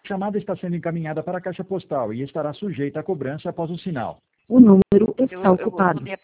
chamada está sendo encaminhada para a caixa postal e estará sujeita a cobrança após o sinal. O número está ocupado.